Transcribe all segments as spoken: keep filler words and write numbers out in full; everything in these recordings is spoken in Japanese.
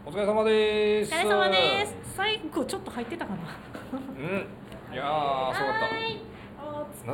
お疲れ様です。 お疲れ様です。最後ちょっと入ってたかな。 うん。いやー、すごかった。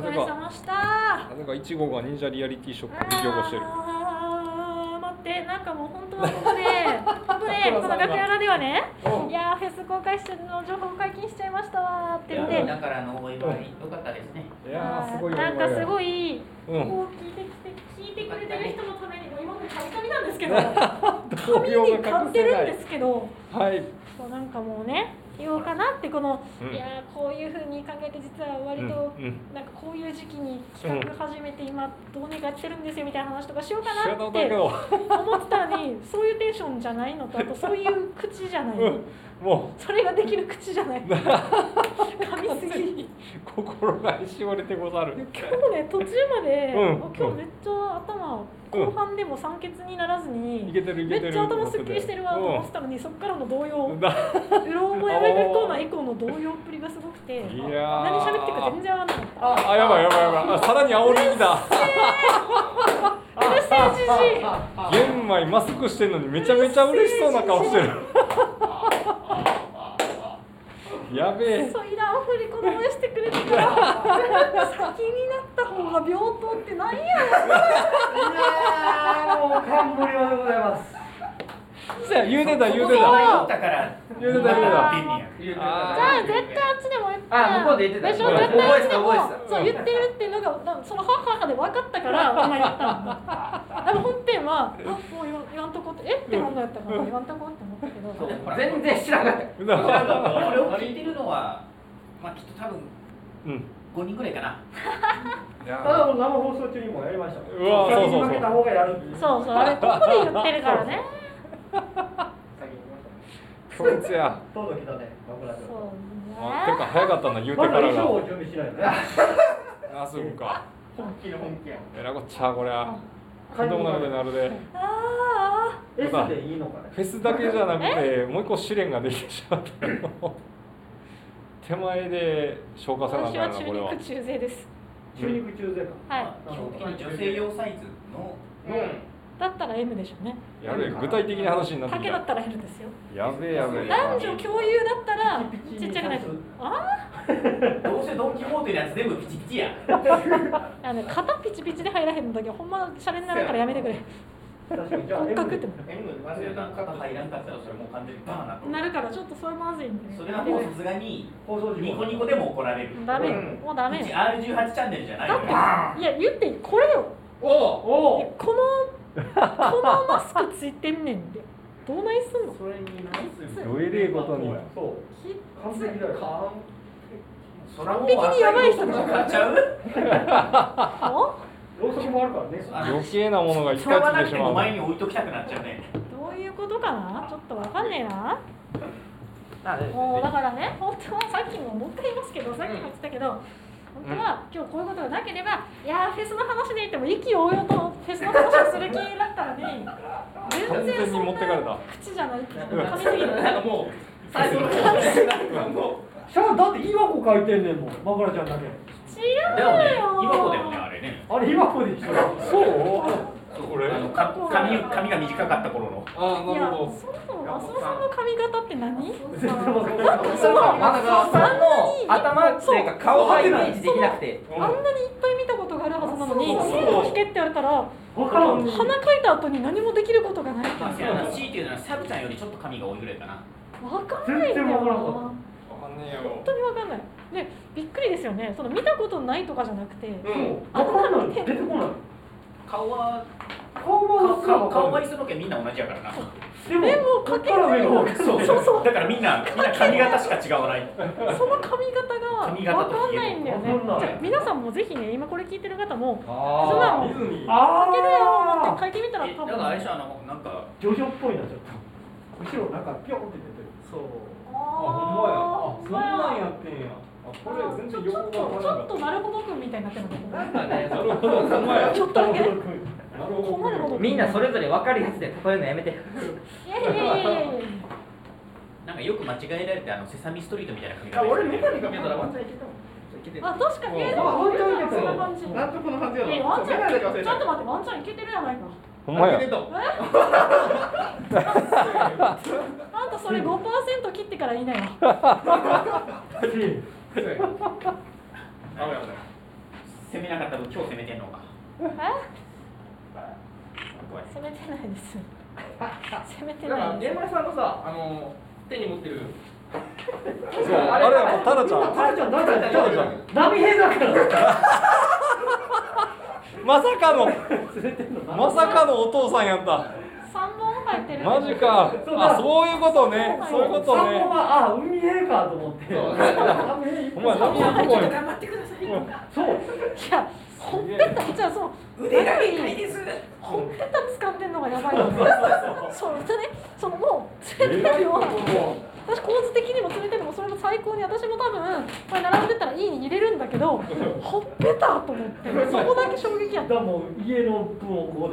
お疲れ様でした。 なぜかいち号が忍者リアリティショップに起こしてる。 あー、待って、なんかもう本当はここで、ここで、この楽屋裏ではね、いやー、フェス公開してるの情報解禁しちゃいましたわって言って。 だからのお祝い、よかったですね。 いやー、すごい。 なんかすごい、 うん、 こう聞いてきて、聞いてくれてる人のためにも今までカミカミなんですけど、紙に買ってるんですけど、 はい。 そうなんかもうね。言おうかなってこの、 うん、 いやこういう風に考えて実は割と、うんうん、なんかこういう時期に企画始めて今どうにかやってるんですよみたいな話とかしようかなって思ってたのにそういうテンションじゃないのとあとそういう口じゃないの、うん、もうそれができる口じゃない噛みすぎ心が絞れてござる。 今日ね途中まで、うん、今日めっちゃ頭後半でも酸欠にならずに、 いけてるいけてるめっちゃ頭すっきりしてるわと思ってたのにそっからの動揺うろ覚えメイクコーナー以降の動揺っぷりがすごくていや何喋ってるか全然わかんなかったあ、やばいやばいやばいさらに煽り気だうるせえじじい玄米マスクしてんのにめちゃめちゃ嬉しそうな顔してるやべえそうイラン振り子供してくれてから先になった方が病棟ってなんやろいやーもう感無量でございますじゃあ言うてた言うてた言うたから言うてた言うてたじゃあ絶対あっちでも言ってあ向こうで言ってたでしょ絶対あっちでも覚えてたそう言ってるっていうのがそのハッハッハで分かったから今言ったのでも本編はあもう言わ言わんとこってえって本当やったから言わんとこって思ったけど全然知らなかったこれを聞いてるのはまあきっと多分うんごにんぐらいかなただ生放送中にもやりましたうわそうそうそうそうそうあれどこで言ってるからねこいつやとうとう来たねマクラそうあてか早かったな言うてからがまだ衣装を準備しないのねあそうか本気の本気やえらこっちゃこりゃとんでもないことになるでああ S でいいのかねフェスだけじゃなくてもう一個試練ができてしまったの手前で消化せなあかんな私は中これは肉中背です中肉中背かはい基本的に女性用サイズのだったら エム でしょうねやべえ具体的な話になってきた丈だったら エル ですよやべえやべえ男女共有だったらちっちゃくないとあどうせドン・キホーテのやつ全部ピチピチやあの肩ピチピチで入らへんのだけほんまシャレになるからやめてくれ確かにじゃあ骨格っても M まず肩入らんかったらそれもう完全にバーンなとなるからちょっとそれまずいんでそれはもうさすがにニコニコでも怒られるダメよもうダメよアールじゅうはち チャンネルじゃないよいや言ってこれよおおこのこのマスクついてんねんでどうないすんのそれに何どえれえことにそう完璧だよ完璧にやばい人じゃん買っちゃうろうそくもあるからね余計なものが一使わな括でしまうくても前に置いときたくなっちゃうねどういうことかなちょっとわかんねえなもうだからね本当はさっきももう一回言いますけどさっきも言ってたけど本当は今日こういうことがなければいやーフェスの話で言っても意気揚々とフェスの話をする気だったのに全然そんな口じゃない噛みすぎるなんかもう最初の噛みすぎるもうしゃあだって岩子書いてんねんもんマクラちゃんだけ違うでもねよ岩子でもねあれねあれ岩子でしょそうこれあのか髪髪が短かった頃のあいやなるほどそもそもマスオさんの髪型って何全然わかんないそのマスオさんの頭っていうか顔がイメージできなくてあんなにいっぱい見たことがあるはずなのに線を引けって言われたら分からん鼻かいた後に何もできることがないまあ強いていうのはサブちゃんよりちょっと髪が多いぐらいかなわかんないんだよな全然わからんかったわかんねえよ本当にわかんないでびっくりですよねその見たことないとかじゃなくてうん分かんない出てこない顔は顔は顔顔は磯野家みんな同じやからなでもでもかける上がそうそうそうだからみんなみんな髪型しか違わないその髪型が髪型わとかんないんだよねわかんないじゃあ皆さんもぜひね今これ聞いてる方もあそんなのー泉かけるよあって書いてみたらえ多分だからあれでしょあのなんかジョジョっぽいなちょっと後ろなんかピョンって出てるそうあほんまやあそんなんやってんやあこれ全然ちょちょっとちょっ横が分からなかとなるほどくんみたいになってるのなんかねったなるほどほんまやちょっとだけねなるほどなるほどみんなそれぞれ分かるやつで例えるのやめていやいやいやいやいやなんかよく間違えられてあのセサミストリートみたいな髪型あ俺メガネかけたらワンチャンいけたもんあ、確かに、えー、であもワンチャンいけたそんな感じなんとこの感じやろえ、ワンチャン、 メガネだけ忘れたちょっと待って、ワンチャンいけてるやないかほんまや開けてとえそれ ごパーセント 切ってからいいなよ。 攻めなかった分今日攻めてんのか。 え？攻めてないです。攻めてないです。 玄米さんのさ、あの手に持ってる。 そうあれはもうタラちゃんタラちゃんタラちゃんタラちゃん波平だからまさかの連れてんのまさかのお父さんやった三本入ってる。 マジかあそういうことねそういうことね三本はあ海平かと思ってお前何ちょっと頑張ってください。 そういや、ほっぺたじゃあその腕が痛いです。 ほっぺた掴んでんのがやばいよね。そうでね、そのもう連れてるのは私構図的にも連れてるのもそれも最高に私も多分これ並んでたらいいに入れるんだけどほっぺたと思ってそこだけ衝撃やった。 だもう家の分をここで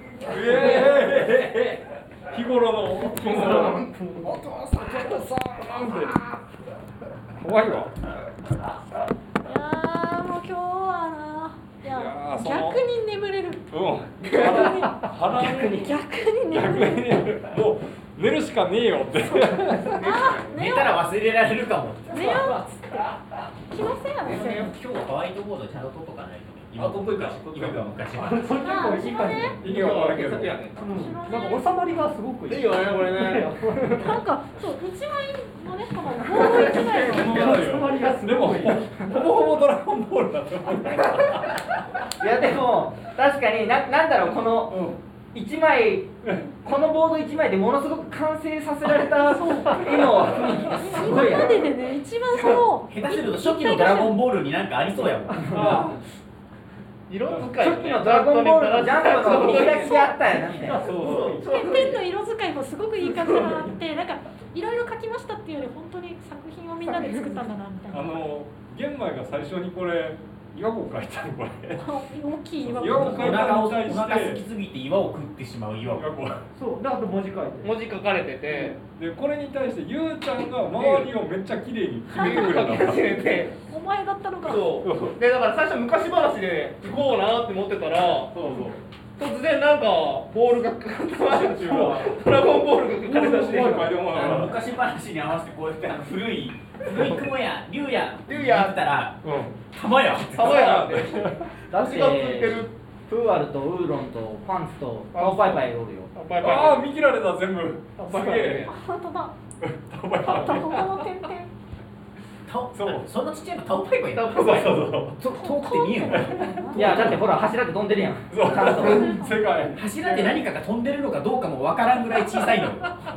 ええ日頃のお父さんお父さんお父さん怖いわいやーもう今日はないやいやーその逆に眠れる。 うん逆逆に逆に逆眠れる。 にもう寝るしかねえよってあ、寝よ寝たら忘れられるかも。 う寝ようっつって気のせいなんですよ。 今日はホワイトボードちゃんと取っとかないとね。今あ取っといた今が昔は。 それ結構いい感じ意味わからんけどやね。 うんなんか収まりがすごくいいいいよねこれね。 なんかそう一枚のねこのボード一枚の収まりがすでもごくいいほぼほぼドラゴンボールだと思ういやでも確かにななんだろうこの一枚このボード一枚でものすごく完成させられた絵の雰囲気がすごいや今まででね一番その下手すると初期のドラゴンボールになんかありそうやもん。 色使い初期のドラゴンボールのジャンプの見開きがあったやなみたいな。 そうペンの色使いもすごくいい感じだなってなんかいろいろ描きましたっていうより本当に作品をみんなで作ったんだなみたいな。 あの玄米が最初にこれ岩子描いたのこれ大きい岩岩子お描いた腹をおのに対して腹空きすぎて岩を食ってしまう岩を。 岩子そうであと文字書いて文字書かれててでこれに対してゆうちゃんが周りをめっちゃ綺麗に決めてくれたの書き始めてお前だったのか。 そうでだから最初昔話で行こうなって思ってたらそうそう突然なんかボールがかかってましたドラゴンボールが書かれたし書いてもあらうの昔話に合わせてこうやってあの古い古い雲や竜や竜や言ったらうん玉や。 玉やってだって味がついてるプーアルとウーロンとパンツとタオパイパイおるよ。 バイバイああ見切られた全部すげえ本当だ。 タバあとイこの点々。 タオそうそんなちっちゃいのタオパイパイやタオそうそうそうと遠くて見えんわ。 いやだってほら柱って飛んでるやん。 そうちゃんと。 世界柱って何かが飛んでるのかどうかもわからんぐらい小さいのよ。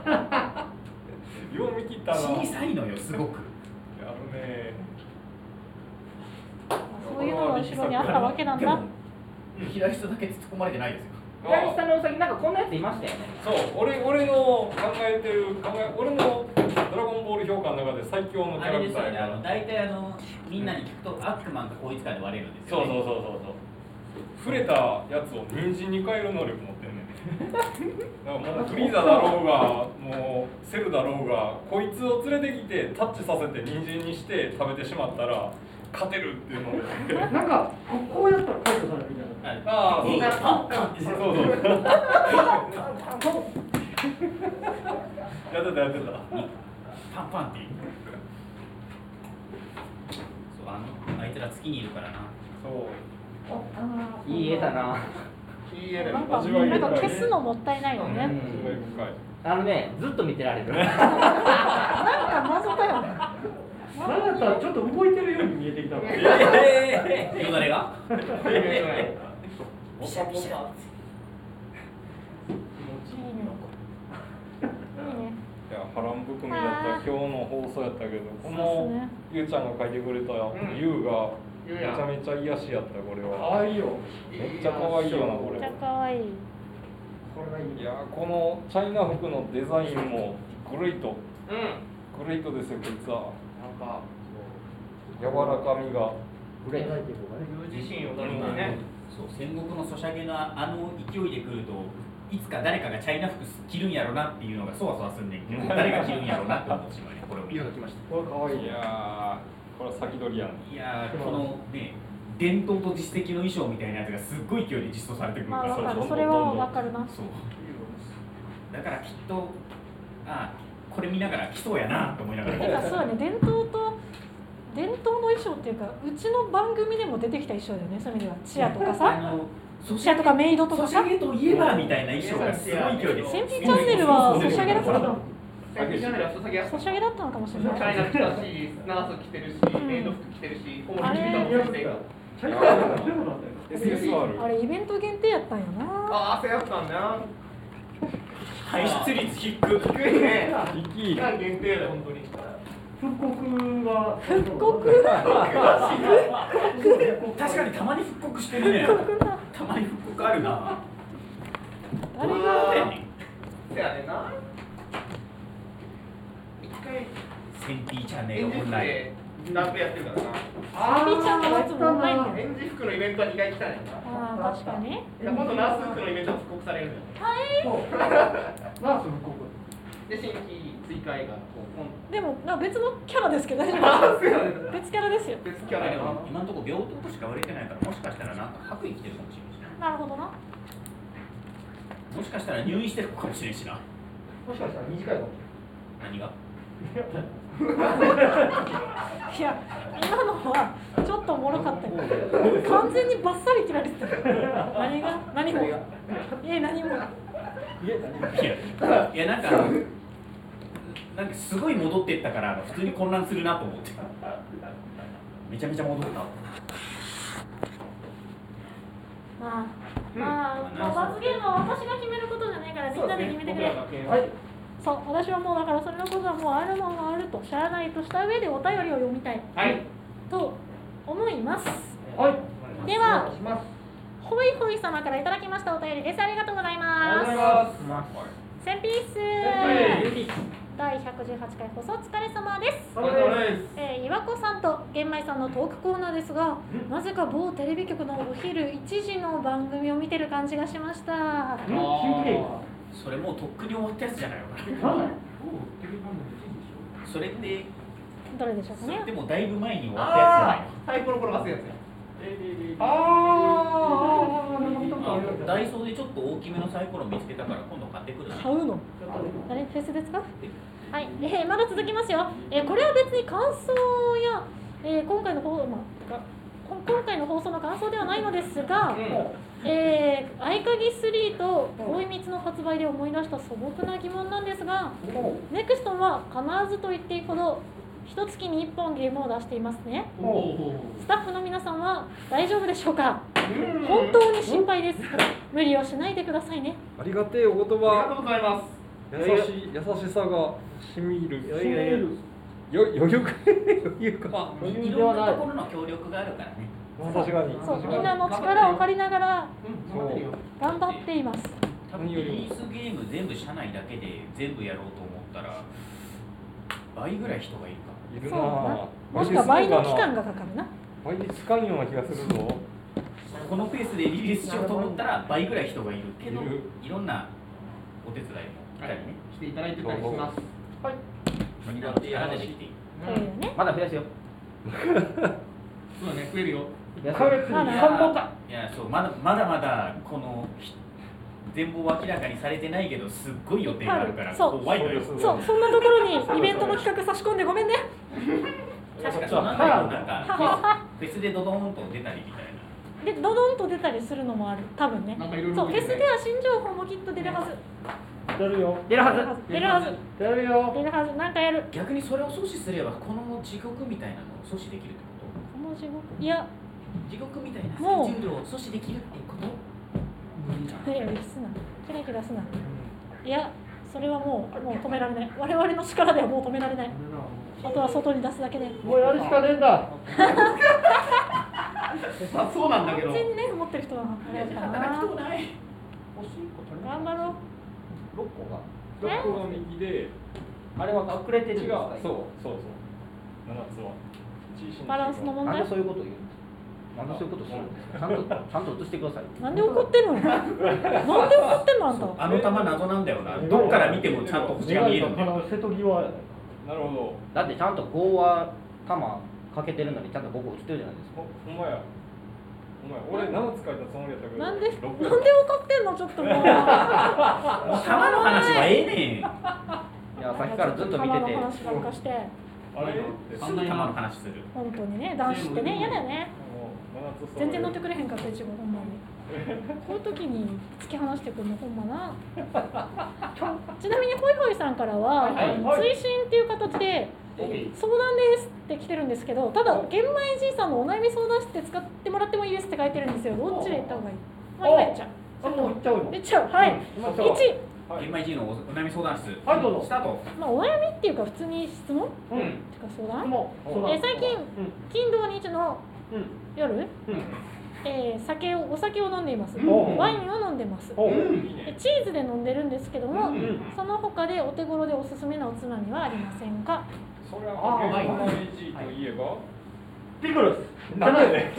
よう見切ったな小さいのよすごく。 やるねそういうのが後ろにあったわけなんだ。 左下だけ突っ込まれてないですよ。 左下のウサギなんかこんなやついましたよね。 そう俺俺の考えてる考え俺のドラゴンボール評価の中で最強のキャあれですよね、 ラクターやあの大体あのみんなに聞くとアックマンかこいつかで割れるんですよ、ね。 そうそうそうそうそう触れたやつを人参に変える能力持ってんねんだからもうフリーザだろうがもうセルだろうがこいつを連れてきてタッチさせて人参にして食べてしまったら勝てるっていうのでなんかこうやったら解除されるみたいなああそうパンパンってそうそうやってたやってたパンパンっていう。そうあのあいつら月にいるからな。 そういい絵だな。 いい絵だよなんかなんか消すのもったいないよね。 うんすごい深いあのねずっと見てられる。 なんか謎だよね。 なんだったらちょっと動いてるように見えてきたのええよだれが。 ピシャピシャ。いいね。いいね。 いや波乱含みだった今日の放送やったけどこそうっのすねゆうちゃんが書いてくれたんゆうがゆうやめちゃめちゃ癒しやったこれかはわいいよめっちゃ可愛いよなこれめっちゃ可愛い。 これがいいいやこのチャイナ服のデザインもグレートうんグレートですよこいつはなんか柔らかみがグレー。 自身をなるんだねそう戦国のソシャゲのあの勢いで来るといつか誰かがチャイナ服着るんやろなっていうのがそわそわすんねんけど誰が着るんやろなって思うしまうねこれを見ると。 来ましたこれかわいいいやーこれは先取りやんいやーこのね伝統と実績の衣装みたいなやつがすっごい勢いで実装されてくるから、 まあわかる。 そうそうそれはわかるな。 そうだからきっとあここれ見ながら来そうやなと思いながら。 てかそうやね、伝統と伝統の衣装っていうか、うちの番組でも出てきた衣装だよね。そういう意味ではチアとかあさ、 のチアとかメイドとかさ。 ソシャゲといえばみたいな衣装がすごい勢いで。 センピーチャンネルはソシャゲだったのかな。 センピーチャンネルはソシャゲやったソシャゲだったのかもしれない。 チャイナ来たし、ナース着てるし、メイド服着てるし、ホーム着てたもんチャイナでもなんだよエスエスアールあれイベント限定やったんやな。 ああ、そうやったんだよ。 排出率低く。 低いね。 息期間限定だよ、本当に。 復刻は復刻確かにたまに復刻してるね。たまに復刻あるな。 誰そうがやねん。 せやねんな。一回センピーチャンネル演じ服オンライン。 でランプやってるからな。 センピーチャンネルはいつもオンラインだよ。 演じ服のイベントはにかい来たねんな。 ああ確かに。 今度ナース服のイベントが復刻されるんだよ。 はい。 ナース復刻で、新規追加映画こう今度でもな別のキャラですけど大丈あ夫そうやねんな別キャラですよ。 別キャラやな。 今のところ病棟としか言われてないから、もしかしたらなんか白衣着てるかもしれないしな。 なるほどな。 もしかしたら入院してるかもしれんしな。 もしかしたら短いかも何が？ いや今のはちょっとおもろかったよ。完全にバッサリ切られてたよ。何が何も。え何も。 いや、いやなんかなんかすごい戻ってったから普通に混乱するなと思って。めちゃめちゃ戻った。 まあまあ、まあ、罰ゲームは私が決めることじゃないからみんなで決めてくれ。 はいそう私はもうだからそれのことはもうあるものがあると知らないとした上でお便りを読みたいはい。 と思います。 はいではお願いしますほいほい様からいただきましたお便りです。ありがとうございあまりがとうございますす。センピースだいひゃくじゅうはちかい放送お疲れ様です。 ありがとうございます。 えー、岩子さんと玄米さんのトークコーナーですが、なぜか某テレビ局のお昼いちじの番組を見てる感じがしました。 新規映それもうとっくに終わったやつじゃないのか画なんだな。それってどれでしょうかねそれって。もうだいぶ前に終わったやつじゃないの。 サイコロ転がすやつや。 ああああダイソーでちょっと大きめのサイコロ見つけたから今度買ってくるね。 買うのあれフェスで使うはい、えー、まだ続きますよ。えー、これは別に感想や、えー、今回の放、まあ、がこ今回の放送の感想ではないのですが、えー、合鍵スリーと恋蜜の発売で思い出した素朴な疑問なんですが、ネクストンは必ずと言っていいほど一月にいっぽんゲームを出していますね。スタッフの皆さんは大丈夫でしょうか。本当に心配です。無理をしないでくださいね。 ありがてえお言ありがと葉。 うございます。 優しい優しさがしみる。 しみるよ余裕か余裕か。 まあ、 余裕いではないろんなところの協力があるからね。 確かに。 そう、みんなの力を借りながらそう。 頑張っています。 多分リリースゲーム全部社内だけで全部やろうと思ったら倍ぐらい人がいるか。 いるなそうなぁ。 もしくは倍の期間がかかるな。 倍につかんような気がするぞ。 このペースでリリースしようと思ったら倍ぐらい人がいるけど、 いるいろんなお手伝いもいたりね。 来ていただいてたりします。 みんなの力でできている。 そういうね。 まだ増やすよ。そうだね、増えるよ。 いっかげつにまださんぼんだいや、そう、まだまだまだこのひ全貌明らかにされてないけど、すっごい予定があるからそう怖いのよ。 そうそう、そんなところにイベントの企画差し込んでごめんね。 確かそうなんだけど、なんかフェスでドドーンと出たりみたいな。 で、ドドンと出たりするのもある、多分ね。 なんかいろいろそう、フェスでは新情報もきっと出るはず。 出るよ出るはず。 出るはず。 出るよ出るはず。なんかやる。 逆にそれを阻止すれば、この地獄みたいなのを阻止できるってここの地獄。いや、 と？地獄みたいなスケもうジュールを阻止できるってこと？ いや、すな。キラキラすな。いや、それはもう、もう止められない。我々の力ではもう止められない。あとは外に出すだけで。 もうやるしかねえんだあ、そうなんだけど。 完全にね、持ってる人はあれだから働きとうな。 ない。 頑張ろう。 ろっこが。 ろっこが右で、 あれは隠れてるん違う。 ですか。 そうそうそう。七つは。 バランスの問題なんで。そういうこと言うんですか。なんでそういうことするんですか。ちゃんとちゃんと映してください。 なんで怒ってるのなんで怒ってんのあんた。 あの球謎なんだよな。どっから見てもちゃんと星が見えるんだよ。 瀬戸際やなるほど。 だってちゃんとごは球かけてるのにちゃんとごこ映ってるじゃないですか。 ほほんまや。お前、俺七つ書いたつもりやったけど。 なんで、なんで六怒ってんのちょっともう。 球の話はええねん。 いやのはさっきからずっと見てて。 玉の話ばっかしてあれすぐ玉の話する。 本当にね男子ってね嫌だよね。全然乗ってくれへんかったいちごほんまに。こういう時に突き放してくるのほんまな。ちなみにホイホイさんからは、はいはい、追伸っていう形で相談ですって来てるんですけど、ただ玄米じいさんのお悩み相談室って使ってもらってもいいですって書いてるんですよ。どっちで言った方がいい？まあ今言っちゃう。 あ、もう言っちゃうの？ 言っちゃう。はい。いち。 玄米じいのお悩み相談室。 はい、どうぞ。 スタート。 まあお悩みっていうか普通に質問？ うん。 てか相談？ えー、最近、金土日の夜、うん、えー、酒をお酒を飲んでいます、うん、ワインを飲んでます、うん、チーズで飲んでるんですけども、うん、その他でお手頃でおすすめなおつまみはありませんか？ それは玄米じいといえば、はい、 ピクルス。 なんで？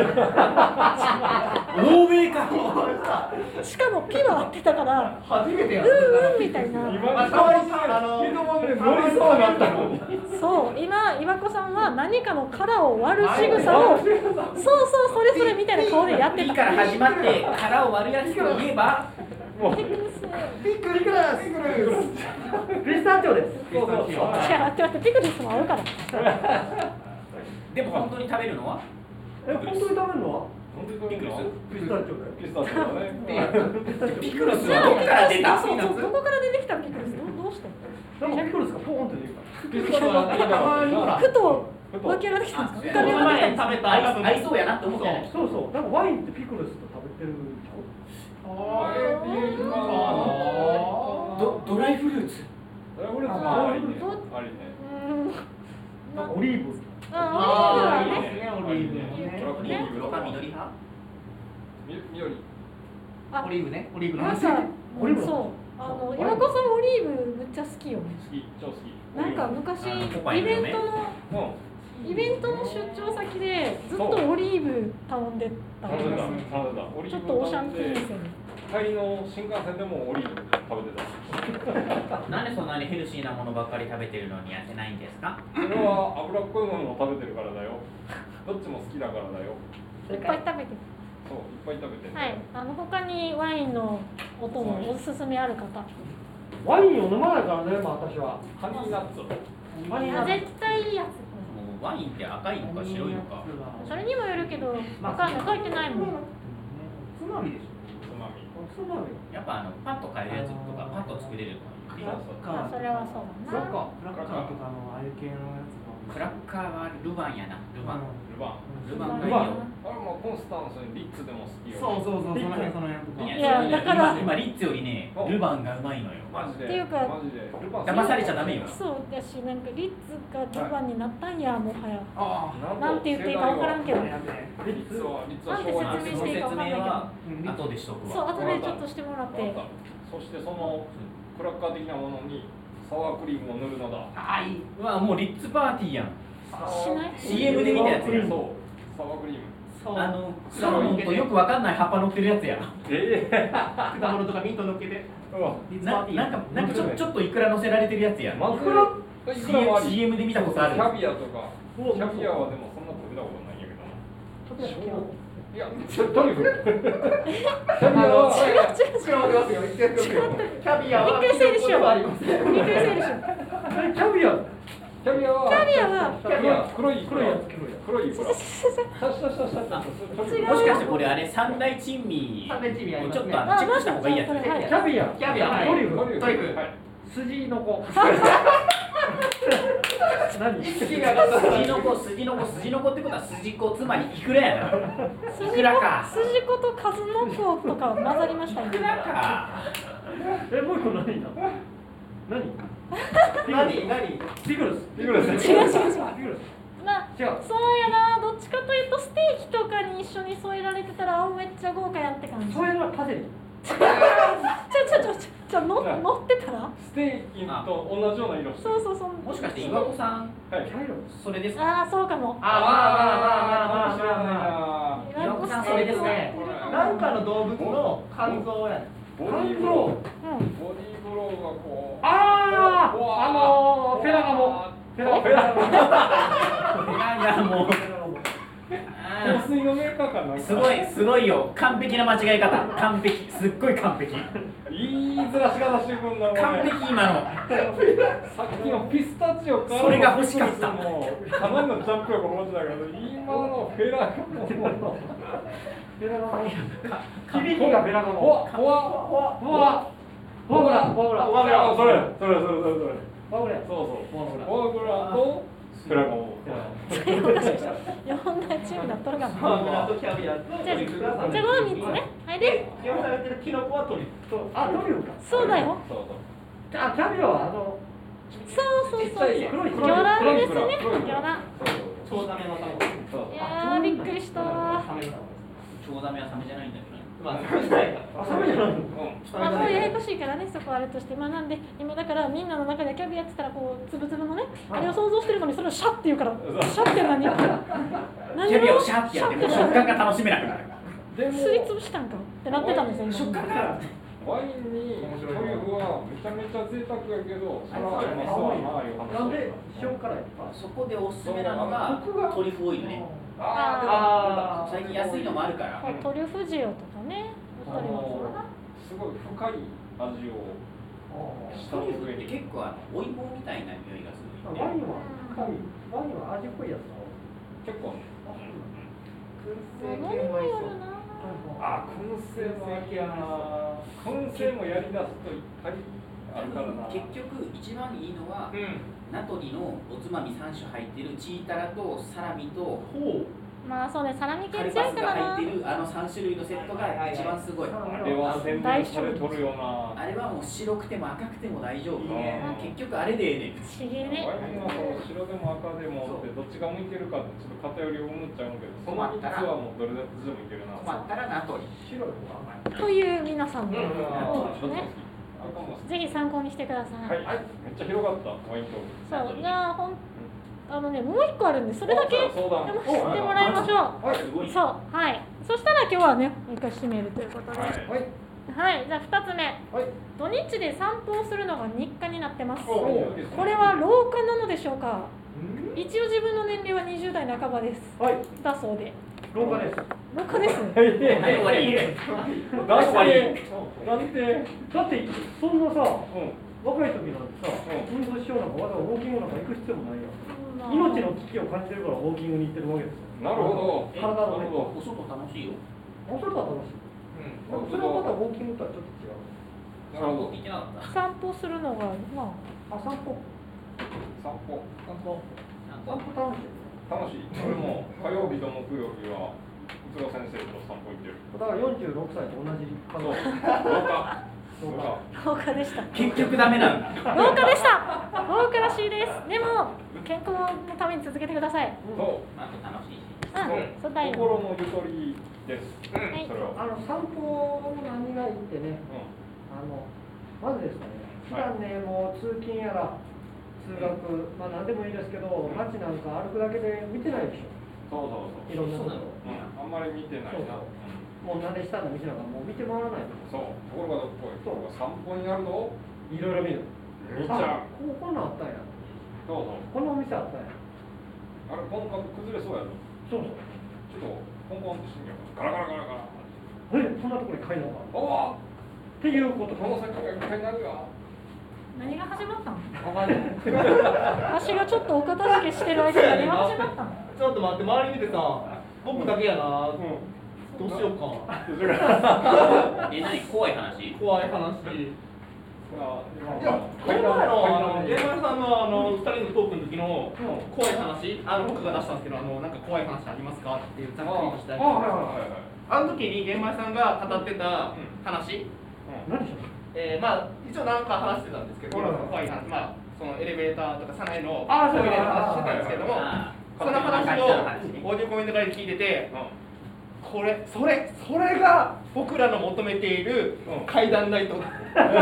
欧米か。 しかもピは合ってたから初めてやる。うんうんみたいな。 今あの人もね乗りそうだったのに。 そう今岩子さんは何かの殻を割る仕草をそうそうそれそれみたいな顔でやってた。 ピから始まって殻を割るやつといえば。 ピクルス。 ピクルス。ピクルス。ピスタチオです。 そうそうそう。いや待って待ってピクルスも合うから。 でも本当に食べるのは？ え、本当に食べるのは？ ピクルス？ ピスタチオだよ。 ピスタチオだね。 ピクルスはどこから出た？ そうそうどこから出てきたピクルス？どうして？ なんかピクルスがポーンって出てきた。 ピクルスはたまにほら。 ふと分けられてきたんですか？ この前食べた合いそうやなって思ったよね。 そうそう。なんかワインってピクルスと食べてるんちゃう？ あれっていうかドドライフルーツ。 ドライフルーツありね。ありね。 なんかオリーブ。 あ、オリーブはね。 オリーブね。 オリーブとか緑派？ 緑。 オリーブね。オリーブの話。オリーブ。そう。あの岩子さんオリーブめっちゃ好きよね。 好き、超好き。 なんか昔イベントのイベントの出張先でずっとオリーブ頼んでたんですよ。ちょっとオシャンティーですよね。 帰りの新幹線でもオリーブ食べてた。 なんでそんなにヘルシーなものばっかり食べてるのに痩せないんですか？ それは脂っこいものを食べてるからだよ。どっちも好きだからだよ。 いっぱい食べてる。 そう、いっぱい食べてる。 はい、あの他にワインのお供おすすめある方。 ワインを飲まないからね、まあ私は。 ハニーナッツ。 ハニーナッツ。絶対いいやつ。 ワインって赤いのか白いのか。 それにもよるけど、わかんない、書いてないもん。 つまみでしょ。 つまみ。 やっぱあのパンと買えるやつとかパンと作れるのいいな。 あ、それはそうだな。 クラッカーとかのああいう系のやつが。 クラッカーはルヴァンやな。ルヴァン。 ルヴァン。 ルヴァンがいいよ。 あれもコンスタンスにリッツでも好きよ。 そうそうそう、その辺その辺とか。 いやだから今リッツよりね、ルヴァンがうまいのよ。 マジで。 っていうか、 マジで。 騙されちゃダメよ。 そうだし、なんかリッツがルヴァンになったんや、もはや。 ああ、 なんて言っていいかわからんけど。 リッツはリッツはなんて説明していいかわかんないけど。 後でしとくわ。 そう、後でちょっとしてもらって。 そしてそのクラッカー的なものにサワークリームを塗るのだ。 ああ、いい。うわ、もうリッツパーティーやん。 しないシーエム で見たやつや。 そう、サワークリーム。 あのサーモンとよくわかんない葉っぱ乗ってるやつや。 ええ。 果物とかミント乗っけて。 ななんかなんかちょちょっとイクラ乗せられてるやつや。 マグロ。シーエム で見たことある。キャビアとか。キャビアはでもそんな食べたことないんやけどな。いや、トリュフ。キャビアは違う違う違う。 キャビアは一回整理しよう。一回整理しよう。 キャビア。 キャビアはキャビアはキャビア黒い黒いやつ黒い黒い。 もしかしてこれあれ三大珍味をちょっとあのチェックした方がいいやつ。 キャビア、 キャビア、 トリュフ、 トリュフ。 筋の子。何？ 筋の子、筋の子、筋の子ってことは筋子、つまりイクラやな。イクラか。 筋子と数の子とか混ざりましたイクラか。 え、もう一個何だ？何？何？何？ピクルス。ピクルス。 違う違う違う。 ピクルス。 まあ、そうやな、どっちかというとステーキとかに一緒に添えられてたらめっちゃ豪華やって感じ。 それはパセリ。 ちょちょちょちょちょの乗ってたら？ ステーキと同じような色。 そうそうそう。 もしかして岩子さん、 はい。 それですか？ ああ、そうかも。 ああ、 知らないな。 岩子さんそれですね。 なんかの動物の肝臓や。 ボディーブロー。ボディーブローがこう。 ああ、あのフェラガモ。 フェラガモ。 フェラガモ。 香水のメーカーかなんかすごいすごいよ、完璧な間違い方、完璧、すっごい完璧、 いいずらし方してくんなこれ完璧今の。 さっきのピスタチオからそれが欲しかったもうかなりのジャンプ力を持ちだけど今のフェラガモベラガモ響きがベラガモほわほわほわほわフォアグラフォアグラフォアグラそれそれそれそれそれフォアグラそうそうフォアグラフォアグラとフェラガモそれおかしいでしょ。いや、同じチームだっとるがな。 フォアグラとキャビアとじゃあ、じゃあこのみっつね。はいで。 基本されてるキノコはトリュフ。 あ、トリュフかそうだよ。 そうそうあ、キャビアはあのそうそうそう。 ちっちゃい黒い魚卵ですね。 黒い魚卵。 超ダメの卵。 そういやー、びっくりしたー。 サメのチョウザメはサメじゃないんだけどね。 卵。まあ、サメじゃないか。 あ、サメじゃないのまあ、もうややこしいからね、そこはあれとして、まあ、なんで、今だから、みんなの中でキャビアって言ったら、こう、つぶつぶのね、あれを想像してるのに、それをシャッって言うから、シャッって何やったら。 キャビアをシャーってやっても食感が楽しめなくなる。 でもすりつぶしたんかってなってたんですよ、今。 食感がワインにトリュフはめちゃめちゃ贅沢やけどそれはうまそうやないう話なんで塩辛いそこでおすすめなのがトリュフオイルね。 あ最近安いのもあるから。 ートリュフ塩とかね、 あありますよのすごい深い味をしたトリュフっ上にて結構あのお芋みたいな匂いがするワよね。 インは深いワインは味濃いやつの結構ね物にもよるな。 あ燻製もありやな燻製もやりだすといっぱいあるからな結局一番いいのは、 うんナトリのおつまみさん種入ってるチータラとサラミとまあそうね、サラミ系カル強パスがいからな。 入ってるあのさん種類のセットが一番すごい。 あれは宣伝されとるよなあれはもう白くても赤くても大丈夫。 いいね結局あれでええねん。 不思議ね。 ワインはこう白でも赤でもってどっちが向いてるかってちょっと偏りを生むっちゃうんけどそのみっつはもうどれでもいけるな困ったらナトリ。 白い方が甘いという皆さんのうんをね、 赤も好きぜひ参考にしてください。 はいめっちゃ広がったワイントークそう、じゃあ、ほん、あのね、もう一個あるんで、それだけあ相談でも知ってもらいましょう。 はい、すごい。 そう、はい。そしたら今日はね、もう一回締めるということで。は。 はいいじゃあ二つ目。 はい土日で散歩をするのが日課になってます。 おこれは老化なのでしょうか。一応自分の年齢はにじゅう代半ばです。 はいだそうで。 廊下です老化です。 はい、終わり。 だってだってだってそんなさうん若い時なんてさう運動しようなんかわざわざウォーキングなんか行く必要もないよ命の危機を感じてるからウォーキングに行ってるわけですよなるほどえ体のねなるほどお外楽しいよ。 あそれは楽しいうんそれはまたウォーキングとはちょっと違うなるほど散歩って言ってなかった。 散歩するのが、まあ、 あ散歩散歩散歩なん散か歩楽しい楽しい俺も火曜日と木曜日はうつろ先生と散歩行ってるだからよんじゅうろくさいと同じ可そう能廊下廊下老化でした。 結局ダメなんだ。 老化でした。老化らしいです。でも、健康のために続けてください。 そうあと楽しいし。 うん、そうだよ。 心のゆとりですはいそれはあの散歩の何がいいってねうあのまずですね普段ねもう通勤やら通学まあ何でもいいですけど街なんか歩くだけで見てないでしょそうそうそういろんなことそうなのうんあんまり見てないなそうもう慣れしたの道なんかもう見て回らないそうところがどっこいそう散歩になるといろいろ見る見ちゃうあここんなんあったんやそうそうこのお店あったんやあれ本格崩れそうやろそうそうちょっとポンポンってしてみようガラガラガラガラえそんなところに買いながおおっていうことこの先がいっぱいになるよ何が始まったの？ あかんね私がちょっとお片付けしてる間に何が始まったの？ ちょっと待って、周り見てさ、僕だけやな。 うんどうしようか。 え、何怖い話？ 怖い話。 あいや、この前の、あの、ゲーマーさんの、あの、二人のトークの時の。怖い話、あの、僕が出したんですけど、あの、なんか怖い話ありますかっていう、ざっくりとしたやつ。 あはいはいはいはいあの時にゲーマーさんが語ってた話。 何しえー、まあ、一応なんか話してたんですけど、 はいはい怖い話、まあ、そのエレベーターとか車内のあートイレのそう話してたんですけども、 あその話をオーディオコメントから聞いてて、これ、それ、それが僕らの求めている階段ナイト。そ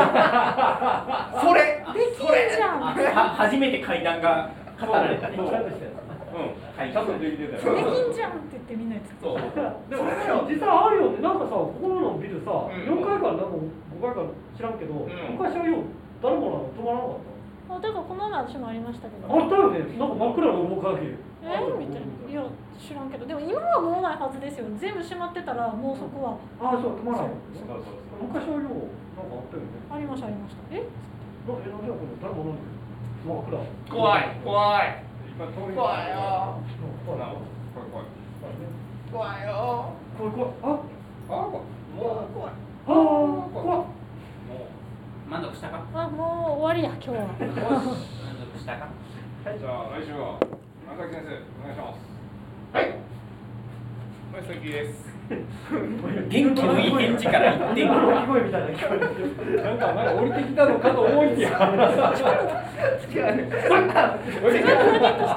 れ、それ。 じゃん。 あは初めて階段が語られたね。 そうちゃんとしたやつうんちゃんとできてたでよきんじゃんって言ってみんな言ってた。 そう。 でも実際あるよねなんかさここのビルさ、 うんよんかいかなんかごかいか知らんけど、 ん昔はよう誰もなんか止まらなかっあ、だからこの前私もありましたけど。 あったよね。なんか真っ暗な面影。 えー、みたいな。いや、知らんけど、でも今はもうないはずですよ。全部閉まってたら、もうそこは。 ああ、そう、止まらない。 そうそうそう昔はよう、なんかあったよね。 ありました、ありました。え。 なえ、なんでやこれ、誰も飲んでる。真っ暗。 怖い怖い今通り怖いよ怖いな怖い怖い怖いよ怖い怖い。あ、 あ怖いもう怖いあー、怖い。 も満足したかあ、もう終わりや、今日は。 満足したかうじゃあ来週は長崎先生お願いしますはい前崎です元気のいい返事から言ってんの鳴き声みたいな聞こえる。 なんかなんか降りてきたのかと思いきや違うねそんな降りてきた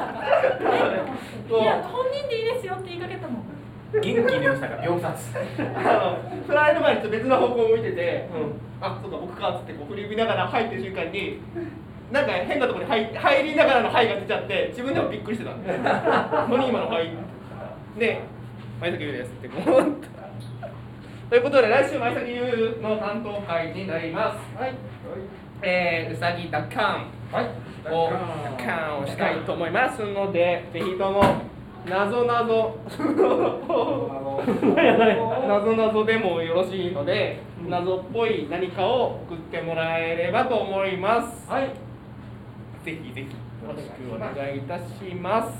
いや、本人でいいですよって言いかけたもん。 元気の良さが秒殺あのフライの前にちょっと別の方向を向いてて、うん、あ、そうか僕かっつってこう振り見ながら入ってる瞬間になんか変なところに入入りながらの「はい」が出ちゃって自分でもびっくりしてたんで何今の「はい」で「前崎優です」ってこうということで来週前崎優の担当会になりますはいえー、うさぎだかんをだかんをしたいと思いますのでぜひともなぞなぞなぞなぞでもよろしいので謎っぽい何かを送ってもらえればと思いますはい。 ぜひぜひよろしくお願いいたします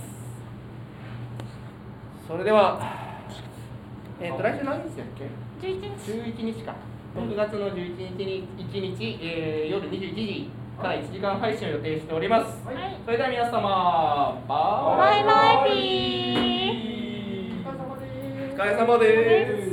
それではえっ、と来週何日だっけ十一日。 じゅういちにちかろくがつのじゅういちにちにいちにち、えー、夜にじゅういちじからいちじかん配信を予定しております、 はい。 それでは皆様ババイバイピー。 お疲れ様です